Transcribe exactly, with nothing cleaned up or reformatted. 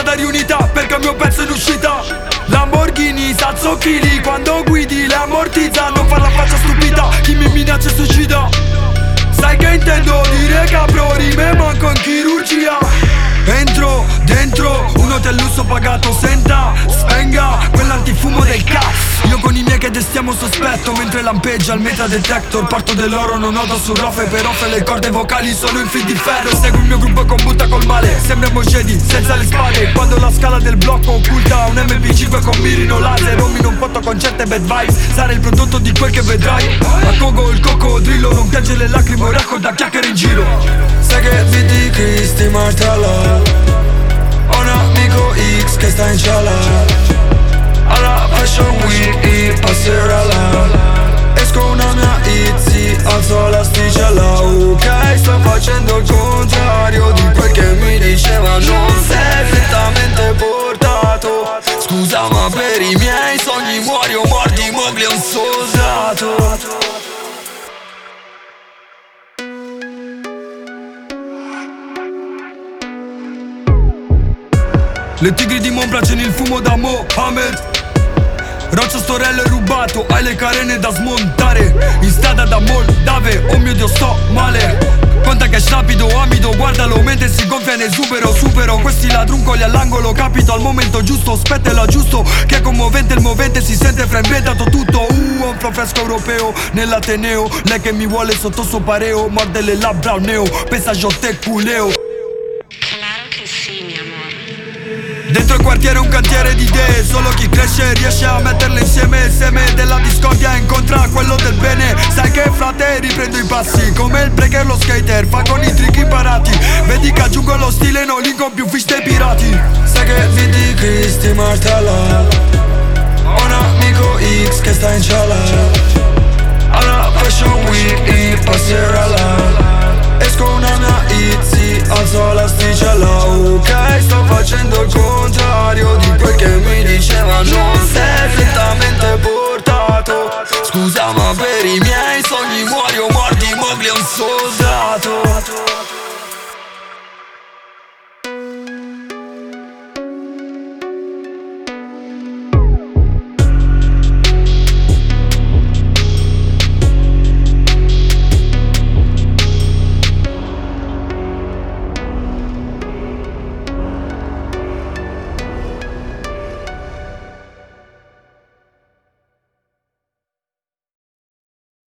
strada riunita perché il mio pezzo è in uscita. Lamborghini, salzo chili, quando guidi le ammortizza. Non far la faccia stupida, chi mi minaccia e suicida. Sai che intendo dire che apro rime manco in chirurgia. Entro dentro un hotel lusso pagato, senta, spenga quell'antifumo del cazzo. Io con i miei che destiamo sospetto mentre lampeggia il metadetector. Porto dell'oro, non odo su rofe per offre. Le corde vocali sono in fil di ferro. Seguo il mio gruppo con butta col male. Sembriamo Jedi senza le spade. Quando la scala del blocco occulta un emme pi cinque con mirino laser. Romino un foto con certe bad vibes. Sarà il prodotto di quel che vedrai. A Cogo il coccodrillo non piange le lacrime, racconta chiacchiere in giro. Sai che vedi Cristi Martella. Ho un amico X che sta in ciala. Alla Fashion Week passerà là. Esco una mia Izzy, alzo l'asticella. Ok, sto facendo il contrario di quel che mi diceva. Non sei lentamente portato. Scusa ma per i miei sogni muori o mordi mogli un soldato. Le tigri di Montblanc c'è il fumo da Mohammed. Roccia storello è rubato, hai le carene da smontare. In strada da Moldave, oh mio Dio sto male. Conta cash rapido, amido, guardalo mentre si gonfia in esubero. Supero questi ladruncoli all'angolo, capito al momento giusto. Spettelo aggiusto, che è commovente il movente. Si sente fra inventato tutto. Uh, un flow fresco europeo nell'Ateneo. Lei che mi vuole sotto suo pareo. Morde le labbra al neo, pensa a te culeo. Claro che sì, mi amore. Dentro il quartiere un cantiere di idee. Solo chi cresce riesce a metterle insieme. Il seme della discordia incontra quello del bene. Sai che frate riprendo i passi come il breaker, lo skater fa con i trick imparati. Vedi che aggiungo lo stile, non linko più fish dei pirati. Sai che vedi Cristi Martella. Ho un amico X che sta in ciala. Alla Fashion Week passerà là. Esco una mia Izzy, alzo l'asticella. Ok, sto facendo il contrario di quel che mi diceva. Non sei lentamente portato. Scusa ma per i miei sogni muori o mordi mogli un soldato.